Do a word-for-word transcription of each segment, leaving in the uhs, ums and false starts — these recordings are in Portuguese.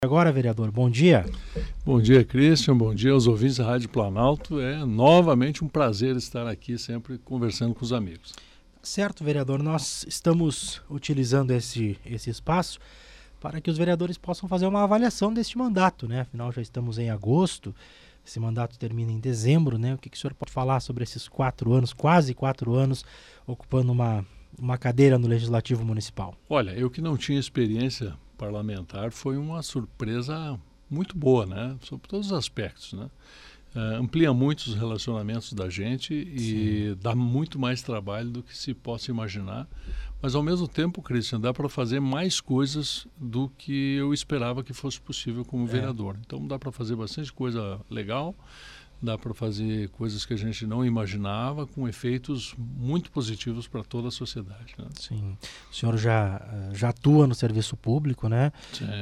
Agora, vereador, bom dia. Bom dia, Christian, bom dia aos ouvintes da Rádio Planalto. É novamente um prazer estar aqui sempre conversando com os amigos. Certo, vereador, nós estamos utilizando esse, esse espaço para que os vereadores possam fazer uma avaliação deste mandato, né? Afinal, já estamos em agosto, esse mandato termina em dezembro, né? O que, que o senhor pode falar sobre esses quatro anos, quase quatro anos, ocupando uma, uma cadeira no Legislativo Municipal? Olha, eu que não tinha experiência parlamentar, foi uma surpresa muito boa, né? Sobre todos os aspectos, né? Uh, amplia muito os relacionamentos da gente e Sim. dá muito mais trabalho do que se possa imaginar, mas ao mesmo tempo, Christian, dá para fazer mais coisas do que eu esperava que fosse possível como é. vereador. Então dá para fazer bastante coisa legal, dá para fazer coisas que a gente não imaginava, com efeitos muito positivos para toda a sociedade, né? Sim. O senhor já, já atua no serviço público, né?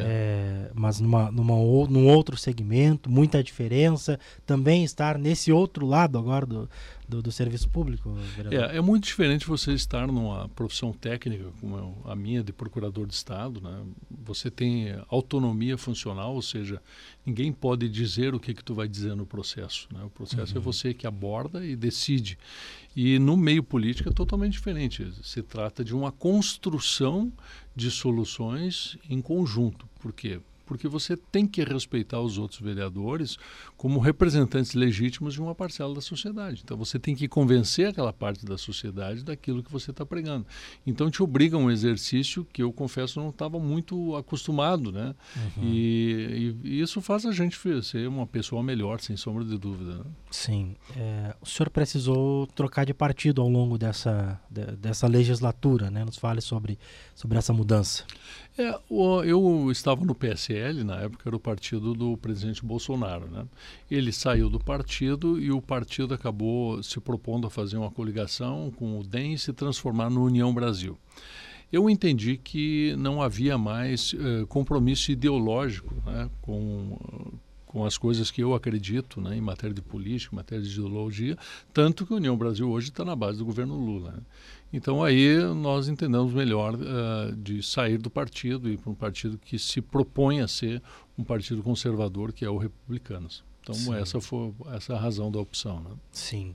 É, mas numa, numa, num outro segmento, muita diferença. Também estar nesse outro lado agora do, do, do serviço público, vereador? É, é muito diferente você estar numa profissão técnica, como a minha de procurador de Estado, né? Você tem autonomia funcional, ou seja, ninguém pode dizer o que, que tu vai dizer no processo. Né? O processo uhum. é você que aborda e decide. E no meio político é totalmente diferente. Se trata de uma construção de soluções em conjunto. Por quê? Porque você tem que respeitar os outros vereadores como representantes legítimos de uma parcela da sociedade. Então você tem que convencer aquela parte da sociedade daquilo que você está pregando. Então te obriga a um exercício que eu confesso não estava muito acostumado, né? Uhum. E, e, e isso faz a gente ser uma pessoa melhor, sem sombra de dúvida, né? Sim. É, o senhor precisou trocar de partido ao longo dessa, de, dessa legislatura, né? Nos fale sobre, sobre essa mudança. É, eu estava no P S L, na época era o partido do presidente Bolsonaro, né? Ele saiu do partido e o partido acabou se propondo a fazer uma coligação com o D E M e se transformar no União Brasil. Eu entendi que não havia mais uh, compromisso ideológico, né, com, com as coisas que eu acredito, né, em matéria de política, em matéria de ideologia, tanto que a União Brasil hoje está na base do governo Lula, né? Então aí nós entendemos melhor uh, de sair do partido e ir para um partido que se propõe a ser um partido conservador, que é o Republicanos. Então Sim. essa foi essa é a razão da opção, né? Sim.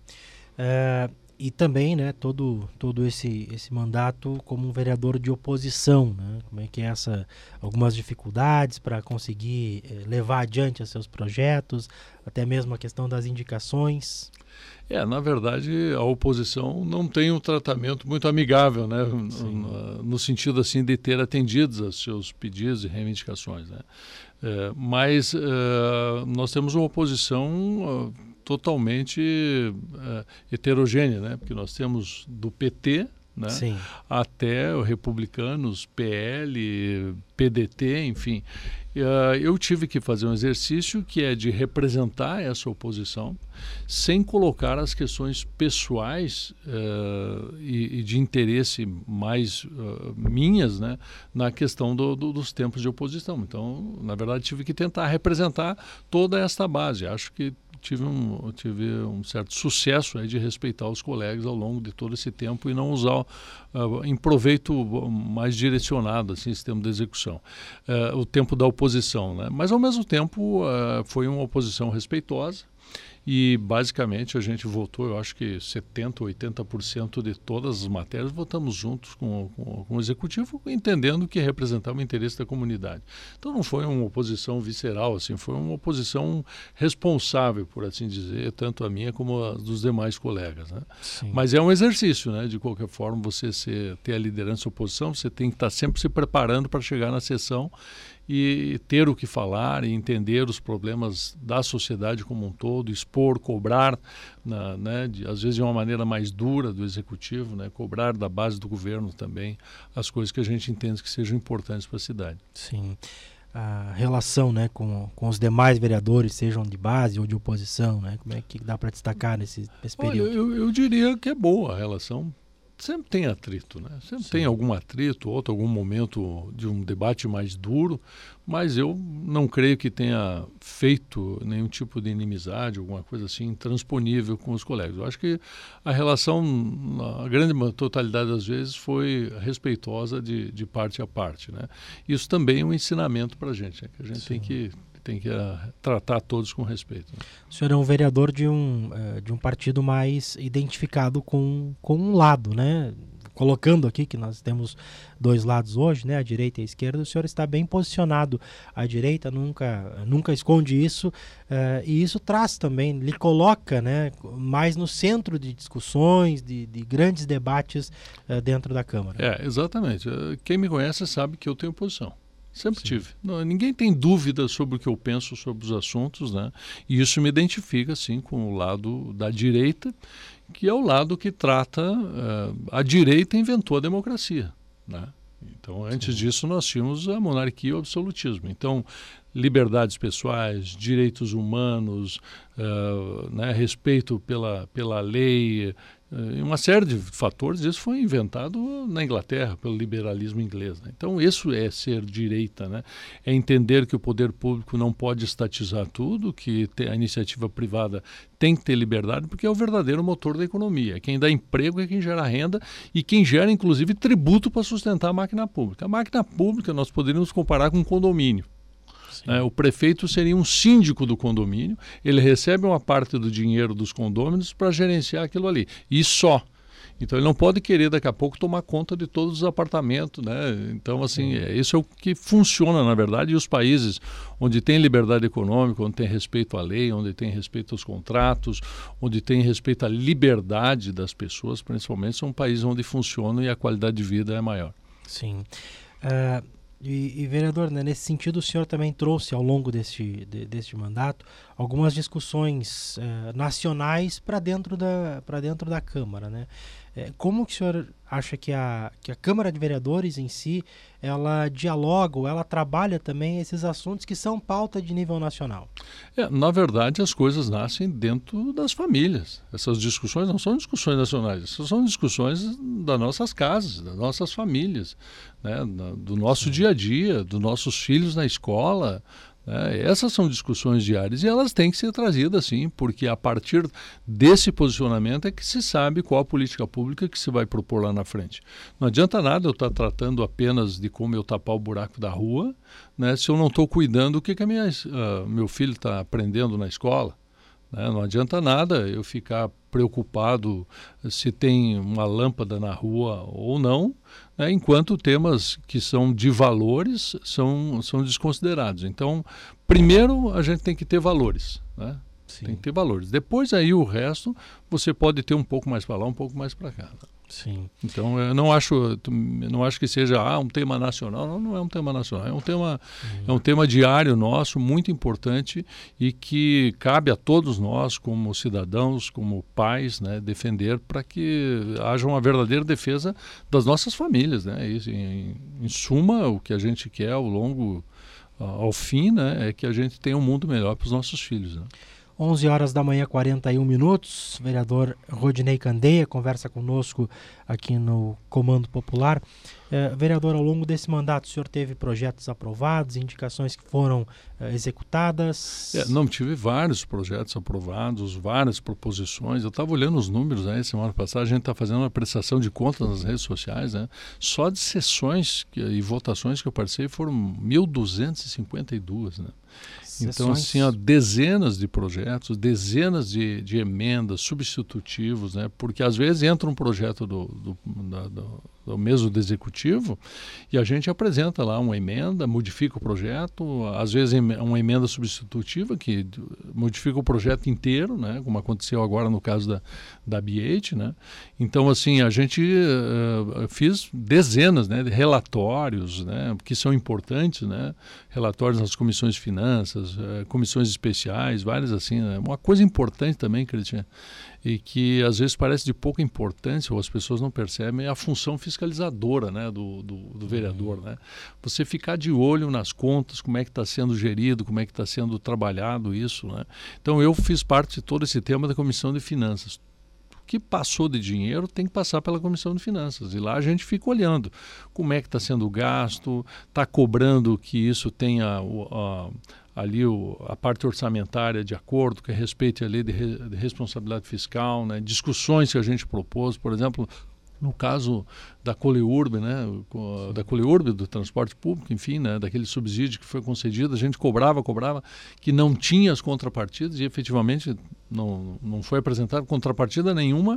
Uh, e também, né, todo, todo esse, esse mandato como um vereador de oposição, né? Como é que é essa, algumas dificuldades para conseguir eh, levar adiante os seus projetos, até mesmo a questão das indicações. É, na verdade, a oposição não tem um tratamento muito amigável, né? No, no sentido assim de ter atendido aos seus pedidos e reivindicações, né? É, mas uh, nós temos uma oposição uh, totalmente uh, heterogênea, né? Porque nós temos do P T, né? Sim. até o Republicanos, P L, P D T, enfim. Uh, eu tive que fazer um exercício que é de representar essa oposição sem colocar as questões pessoais uh, e, e de interesse mais uh, minhas, né, na questão do, do, dos tempos de oposição. Então, na verdade, tive que tentar representar toda esta base. Acho que tive um, tive um certo sucesso aí de respeitar os colegas ao longo de todo esse tempo e não usar uh, em proveito mais direcionado assim, esse tempo de execução. Uh, o tempo da oposição, né? Mas ao mesmo tempo uh, foi uma oposição respeitosa e basicamente a gente votou, eu acho que setenta por cento, oitenta por cento de todas as matérias votamos juntos com, com, com o Executivo, entendendo que representava o interesse da comunidade. Então não foi uma oposição visceral, assim, foi uma oposição responsável, por assim dizer, tanto a minha como a dos demais colegas, né? Mas é um exercício, né? De qualquer forma, você ser, ter a liderança da oposição, você tem que estar sempre se preparando para chegar na sessão e ter o que falar e entender os problemas da sociedade como um todo, expor, cobrar, na, né, de, às vezes de uma maneira mais dura do executivo, né, cobrar da base do governo também as coisas que a gente entende que sejam importantes para a cidade. Sim. A relação, né, com, com os demais vereadores, sejam de base ou de oposição, né, como é que dá para destacar nesse, nesse período? Olha, eu, eu diria que é boa a relação. sempre tem atrito, né? Sempre Sim. tem algum atrito, outro, algum momento de um debate mais duro, mas eu não creio que tenha feito nenhum tipo de inimizade, alguma coisa assim, intransponível com os colegas. Eu acho que a relação, na grande totalidade das vezes, foi respeitosa de, de parte a parte, né? Isso também é um ensinamento para a gente, né? Que a gente Sim. tem que... tem que uh, tratar todos com respeito. O senhor é um vereador de um, uh, de um partido mais identificado com, com um lado, né? Colocando aqui que nós temos dois lados hoje, né? A direita e a esquerda, o senhor está bem posicionado. A direita nunca, nunca esconde isso, uh, e isso traz também, lhe coloca, né, mais no centro de discussões, de, de grandes debates uh, dentro da Câmara. É, exatamente. Quem me conhece sabe que eu tenho posição. Sempre Sim. tive. Não, ninguém tem dúvida sobre o que eu penso sobre os assuntos, né? E isso me identifica, sim, com o lado da direita, que é o lado que trata... Uh, a direita inventou a democracia, né? Então, antes sim. disso, nós tínhamos a monarquia e o absolutismo. Então, liberdades pessoais, direitos humanos, uh, né, respeito pela, pela lei... E uma série de fatores, isso foi inventado na Inglaterra, pelo liberalismo inglês, né? Então, isso é ser direita, né? É entender que o poder público não pode estatizar tudo, que a iniciativa privada tem que ter liberdade, porque é o verdadeiro motor da economia. Quem dá emprego é quem gera renda e quem gera, inclusive, tributo para sustentar a máquina pública. A máquina pública nós poderíamos comparar com um condomínio. É, o prefeito seria um síndico do condomínio, ele recebe uma parte do dinheiro dos condôminos para gerenciar aquilo ali, e só. Então ele não pode querer daqui a pouco tomar conta de todos os apartamentos, né? Então assim, é, isso é o que funciona na verdade, e os países onde tem liberdade econômica, onde tem respeito à lei, onde tem respeito aos contratos, onde tem respeito à liberdade das pessoas, principalmente, são países onde funciona e a qualidade de vida é maior. Sim. Uh... E, e, vereador, né, nesse sentido, o senhor também trouxe ao longo deste, de, deste mandato algumas discussões eh, nacionais para dentro da, para dentro da Câmara, né? Eh, como que o senhor acha que a, que a Câmara de Vereadores em si, ela dialoga ou ela trabalha também esses assuntos que são pauta de nível nacional? É, na verdade, as coisas nascem dentro das famílias. Essas discussões não são discussões nacionais, essas são discussões das nossas casas, das nossas famílias, né? Do nosso Sim. dia a dia, dos nossos filhos na escola. É, essas são discussões diárias e elas têm que ser trazidas sim, porque a partir desse posicionamento é que se sabe qual a política pública que se vai propor lá na frente. Não adianta nada eu estar tratando apenas de como eu tapar o buraco da rua, né, se eu não estou cuidando do que, que a minha, uh, meu filho está aprendendo na escola. Né? Não adianta nada eu ficar preocupado se tem uma lâmpada na rua ou não, né, enquanto temas que são de valores são, são desconsiderados. Então, primeiro a gente tem que ter valores, né? Sim. Tem que ter valores. Depois aí o resto você pode ter um pouco mais para lá, um pouco mais para cá. Sim. Então eu não acho, não acho que seja ah, um tema nacional, não, não é um tema nacional, é um tema, uhum. é um tema diário nosso, muito importante e que cabe a todos nós como cidadãos, como pais, né, defender para que haja uma verdadeira defesa das nossas famílias, né? E, em, em suma, o que a gente quer ao longo, ao fim, né, é que a gente tenha um mundo melhor para os nossos filhos, né? onze horas da manhã, quarenta e um minutos. Vereador Rodinei Candeia conversa conosco aqui no Comando Popular. É, vereador, ao longo desse mandato, o senhor teve projetos aprovados, indicações que foram é, executadas? É, não, tive vários projetos aprovados, várias proposições. Eu estava olhando os números, né? Semana passada a gente está fazendo uma prestação de contas nas redes sociais, né? Só de sessões que, e votações que eu participei foram mil duzentas e cinquenta e duas, né? Sessões. Então, assim, ó, dezenas de projetos, dezenas de, de emendas, substitutivos, né? Porque às vezes entra um projeto do, do, da, do, do mesmo do executivo e a gente apresenta lá uma emenda, modifica o projeto, às vezes uma emenda substitutiva que modifica o projeto inteiro, né? Como aconteceu agora no caso da, da B oito, né? Então, assim, a gente uh, fez dezenas, né, de relatórios, né, que são importantes, né? Relatórios nas comissões de finanças, uh, comissões especiais, várias assim, né? Uma coisa importante também, Cristian, e que às vezes parece de pouca importância ou as pessoas não percebem, é a função fiscalizadora, né, do, do, do vereador, né? Você ficar de olho nas contas, como é que está sendo gerido, como é que está sendo trabalhado isso, né? Então eu fiz parte de todo esse tema da Comissão de Finanças. O que passou de dinheiro tem que passar pela Comissão de Finanças. E lá a gente fica olhando como é que está sendo gasto, está cobrando que isso tenha o, a, ali o, a parte orçamentária de acordo, que respeite a lei de, re, de responsabilidade fiscal, né? Discussões que a gente propôs, por exemplo, no caso da Coleurb, né, da Coleurb, do transporte público, enfim, né, daquele subsídio que foi concedido, a gente cobrava, cobrava, que não tinha as contrapartidas e efetivamente não, não foi apresentada contrapartida nenhuma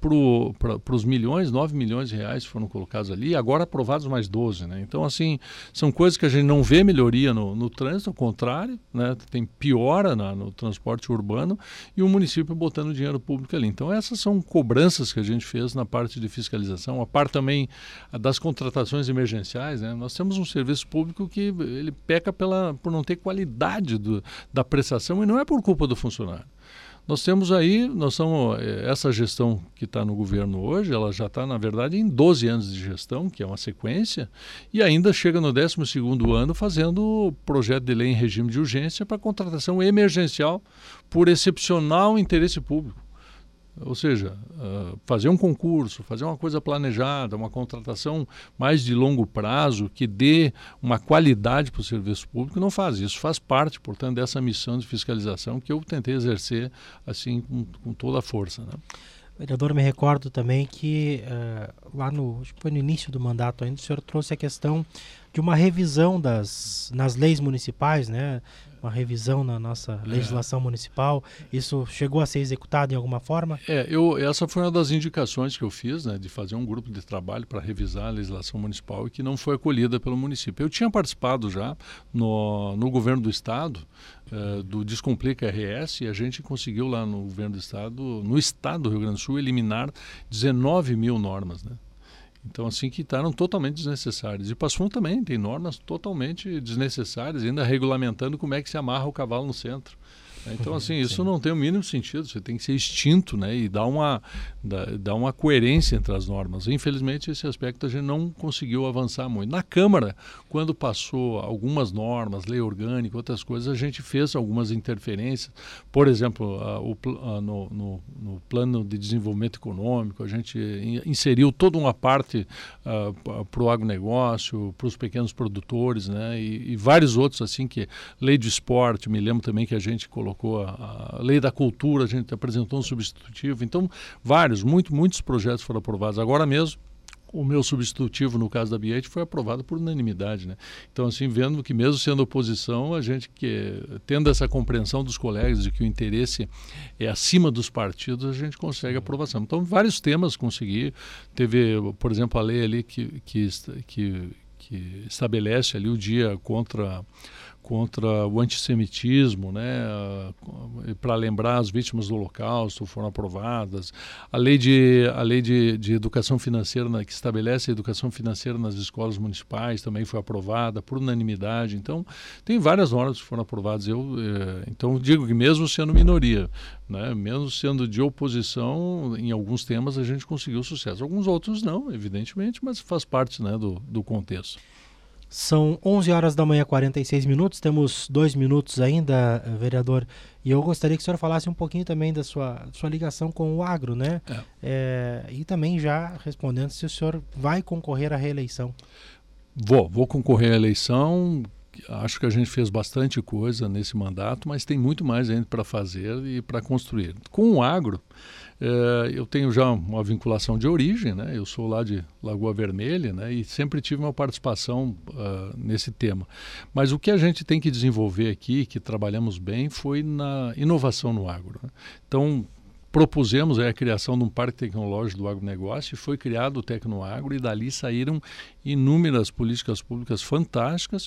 para os milhões, nove milhões de reais que foram colocados ali, e agora aprovados mais doze. Né? Então, assim, são coisas que a gente não vê melhoria no, no trânsito, ao contrário, né, tem piora na, no transporte urbano e o município botando dinheiro público ali. Então, essas são cobranças que a gente fez na parte de fiscalização, a parte também das contratações emergenciais, né? Nós temos um serviço público que ele peca pela, por não ter qualidade do, da prestação e não é por culpa do funcionário. Nós temos aí, nós somos, essa gestão que está no governo hoje, ela já está, na verdade, em doze anos de gestão, que é uma sequência, e ainda chega no décimo segundo ano fazendo projeto de lei em regime de urgência para contratação emergencial por excepcional interesse público. Ou seja, uh, fazer um concurso, fazer uma coisa planejada, uma contratação mais de longo prazo, que dê uma qualidade para o serviço público, não faz. Isso faz parte, portanto, dessa missão de fiscalização que eu tentei exercer assim com, com toda a força. Né? Vereador, me recordo também que uh, lá no, acho que foi no início do mandato ainda, o senhor trouxe a questão de uma revisão das, nas leis municipais, né? Uma revisão na nossa legislação é. municipal. Isso chegou a ser executado em alguma forma? É, eu, essa foi uma das indicações que eu fiz, né, de fazer um grupo de trabalho para revisar a legislação municipal e que não foi acolhida pelo município. Eu tinha participado já no, no governo do estado, eh, do Descomplica R S, e a gente conseguiu lá no governo do estado, no estado do Rio Grande do Sul, eliminar dezenove mil normas, né? Então, assim, que estavam totalmente desnecessárias. E Passo Fundo também tem normas totalmente desnecessárias, ainda regulamentando como é que se amarra o cavalo no centro. Então, assim, isso Sim. não tem o mínimo sentido, você tem que ser extinto, né, e dar uma, dar, dar uma coerência entre as normas. Infelizmente, esse aspecto a gente não conseguiu avançar muito. Na Câmara, quando passou algumas normas, lei orgânica, outras coisas, a gente fez algumas interferências. Por exemplo, a, o, a, no, no, no plano de desenvolvimento econômico, a gente inseriu toda uma parte uh, para o agronegócio, para os pequenos produtores, né, e, e vários outros, assim, que lei do esporte, me lembro também que a gente colocou colocou a, a lei da cultura, a gente apresentou um substitutivo. Então, vários, muito, muitos projetos foram aprovados. Agora mesmo, o meu substitutivo, no caso da Biete, foi aprovado por unanimidade, né? Então, assim, vendo que mesmo sendo oposição, a gente que, tendo essa compreensão dos colegas de que o interesse é acima dos partidos, a gente consegue aprovação. Então, vários temas consegui. Teve, por exemplo, a lei ali que, que, que, que estabelece ali o dia contra... contra o antissemitismo, né, para lembrar as vítimas do Holocausto, foram aprovadas. A lei de, a lei de, de educação financeira, né, que estabelece a educação financeira nas escolas municipais, também foi aprovada por unanimidade. Então, tem várias normas que foram aprovadas. Eu, eh, então, digo que mesmo sendo minoria, né, mesmo sendo de oposição, em alguns temas a gente conseguiu sucesso. Alguns outros não, evidentemente, mas faz parte, né, do, do contexto. São onze horas da manhã, quarenta e seis minutos, temos dois minutos ainda, vereador, e eu gostaria que o senhor falasse um pouquinho também da sua, sua ligação com o agro, né? É. É, e também já respondendo se o senhor vai concorrer à reeleição. Vou, vou concorrer à eleição. Acho que a gente fez bastante coisa nesse mandato, mas tem muito mais ainda para fazer e para construir. Com o agro, eh, eu tenho já uma vinculação de origem, né? Eu sou lá de Lagoa Vermelha, né? E sempre tive uma participação uh, nesse tema. Mas o que a gente tem que desenvolver aqui, que trabalhamos bem, foi na inovação no agro, né? Então, propusemos aí a criação de um parque tecnológico do agronegócio e foi criado o Tecnoagro, e dali saíram inúmeras políticas públicas fantásticas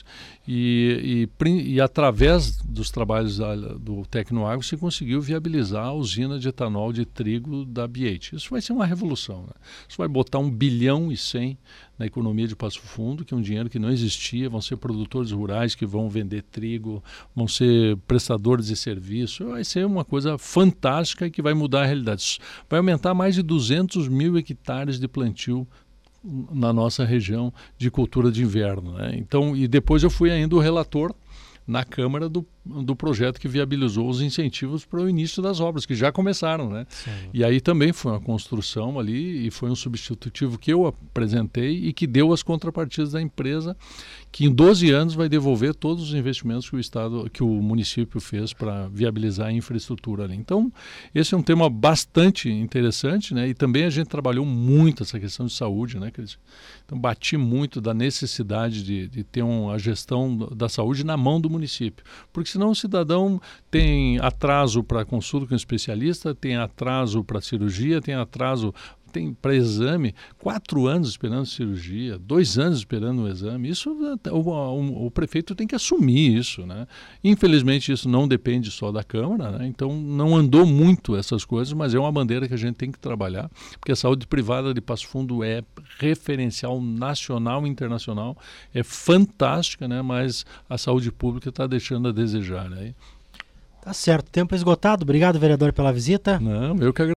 e, e, e através dos trabalhos da, do Tecnoagro se conseguiu viabilizar a usina de etanol de trigo da Biete. Isso vai ser uma revolução, né? Isso vai botar um bilhão e cem na economia de Passo Fundo, que é um dinheiro que não existia. Vão ser produtores rurais que vão vender trigo, vão ser prestadores de serviço. Vai ser uma coisa fantástica e que vai mudar a realidade. Vai aumentar mais de duzentos mil hectares de plantio na nossa região de cultura de inverno, né? Então, e depois eu fui ainda o relator na Câmara do, do projeto que viabilizou os incentivos para o início das obras, que já começaram, né? Sim. E aí também foi uma construção ali e foi um substitutivo que eu apresentei e que deu as contrapartidas da empresa, que em doze anos vai devolver todos os investimentos que o Estado, que o município fez para viabilizar a infraestrutura ali. Então, esse é um tema bastante interessante, né? E também a gente trabalhou muito essa questão de saúde, né, Cris? Então, bati muito da necessidade de, de ter um, a gestão da saúde na mão do município, porque senão o cidadão tem atraso para consulta com especialista, tem atraso para cirurgia, tem atraso tem para exame, quatro anos esperando cirurgia, dois anos esperando o exame. Isso o, o, o prefeito tem que assumir isso, né? Infelizmente isso não depende só da Câmara, né? Então não andou muito essas coisas, mas é uma bandeira que a gente tem que trabalhar, porque a saúde privada de Passo Fundo é referencial nacional e internacional, é fantástica, né? Mas a saúde pública está deixando a desejar, né? Tá certo, tempo esgotado. Obrigado, vereador, pela visita. Não, eu que agradeço.